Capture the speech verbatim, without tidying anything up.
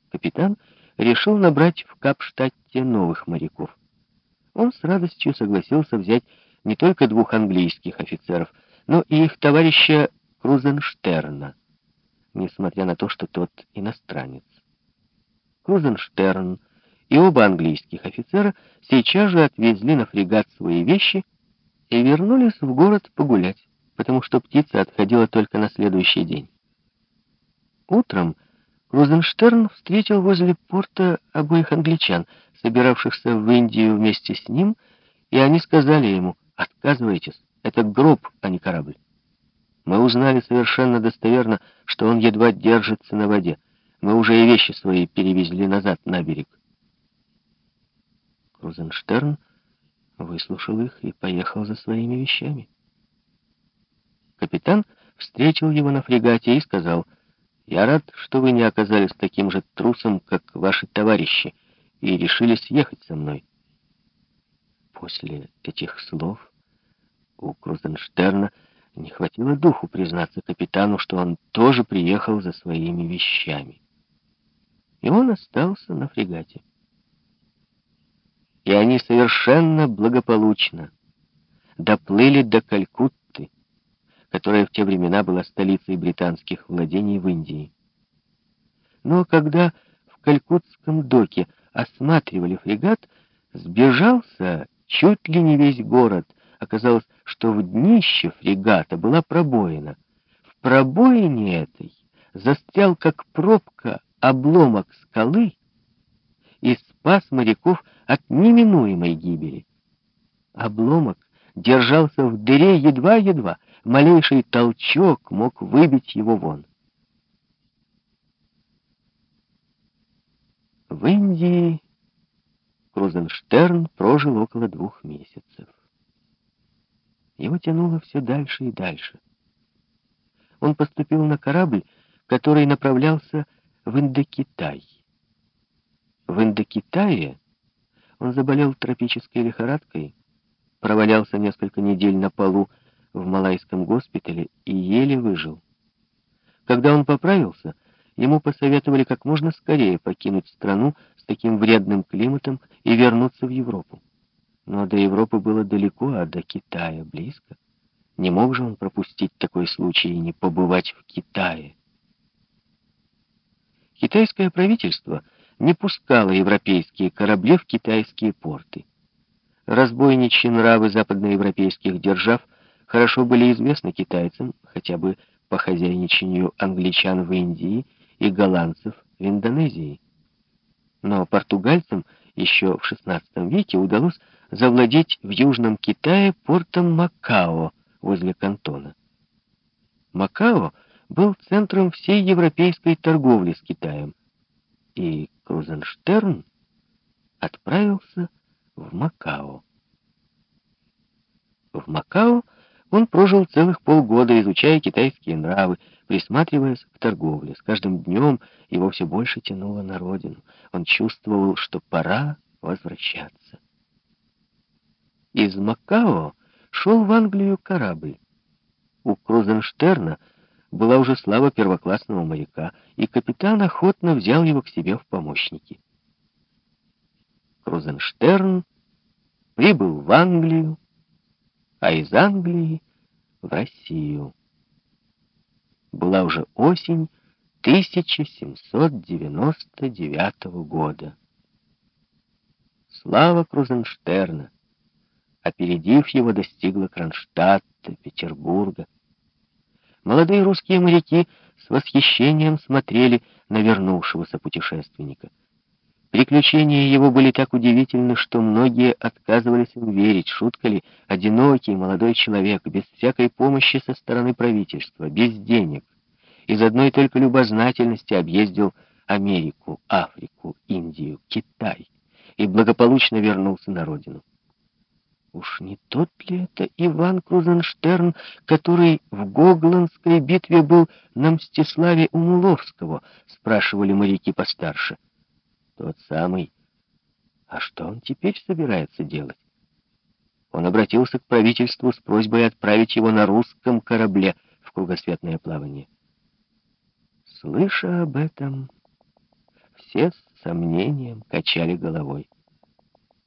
Капитан решил набрать в Капштадте новых моряков. Он с радостью согласился взять не только двух английских офицеров, но и их товарища Крузенштерна, несмотря на то, что тот иностранец. Крузенштерн и оба английских офицера сейчас же отвезли на фрегат свои вещи и вернулись в город погулять, потому что птица отходила только на следующий день. Утром Крузенштерн встретил возле порта обоих англичан, собиравшихся в Индию вместе с ним, и они сказали ему: «Отказывайтесь, это гроб, а не корабль». Мы узнали совершенно достоверно, что он едва держится на воде. Мы уже и вещи свои перевезли назад на берег. Крузенштерн выслушал их и поехал за своими вещами. Капитан встретил его на фрегате и сказал: «Я рад, что вы не оказались таким же трусом, как ваши товарищи, и решили съехать со мной». После этих слов у Крузенштерна не хватило духу признаться капитану, что он тоже приехал за своими вещами. И он остался на фрегате. И они совершенно благополучно доплыли до Калькутты, которая в те времена была столицей британских владений в Индии. Но когда в калькутском доке осматривали фрегат, сбежался чуть ли не весь город. Оказалось, что в днище фрегата была пробоина. В пробоине этой застрял, как пробка, обломок скалы и спас моряков от неминуемой гибели. Обломок держался в дыре едва-едва, малейший толчок мог выбить его вон. В Индии Крузенштерн прожил около двух месяцев. Его тянуло все дальше и дальше. Он поступил на корабль, который направлялся в Индокитай. В Индокитае он заболел тропической лихорадкой, провалялся несколько недель на полу в малайском госпитале и еле выжил. Когда он поправился, ему посоветовали как можно скорее покинуть страну с таким вредным климатом и вернуться в Европу. Но до Европы было далеко, а до Китая близко. Не мог же он пропустить такой случай и не побывать в Китае. Китайское правительство не пускало европейские корабли в китайские порты. Разбойничьи нравы западноевропейских держав хорошо были известны китайцам, хотя бы по хозяйничанию англичан в Индии и голландцев в Индонезии. Но португальцам еще в шестнадцатом веке удалось завладеть в Южном Китае портом Макао возле Кантона. Макао был центром всей европейской торговли с Китаем, и Крузенштерн отправился в Макао. В Макао он прожил целых полгода, изучая китайские нравы, присматриваясь к торговле. С каждым днем его все больше тянуло на родину. Он чувствовал, что пора возвращаться. Из Макао шел в Англию корабль. У Крузенштерна была уже слава первоклассного моряка, и капитан охотно взял его к себе в помощники. Крузенштерн прибыл в Англию, а из Англии в Россию. Была уже осень тысяча семьсот девяносто девятого года. Слава Крузенштерна, опередив его, достигла Кронштадта, Петербурга. Молодые русские моряки с восхищением смотрели на вернувшегося путешественника. Приключения его были так удивительны, что многие отказывались им верить. Шутка ли, одинокий молодой человек, без всякой помощи со стороны правительства, без денег, из одной только любознательности объездил Америку, Африку, Индию, Китай и благополучно вернулся на родину. Уж не тот ли это Иван Крузенштерн, который в Гогландской битве был на Мстиславе у Муловского, спрашивали моряки постарше. Тот самый. А что он теперь собирается делать? Он обратился к правительству с просьбой отправить его на русском корабле в кругосветное плавание. Слыша об этом, все с сомнением качали головой.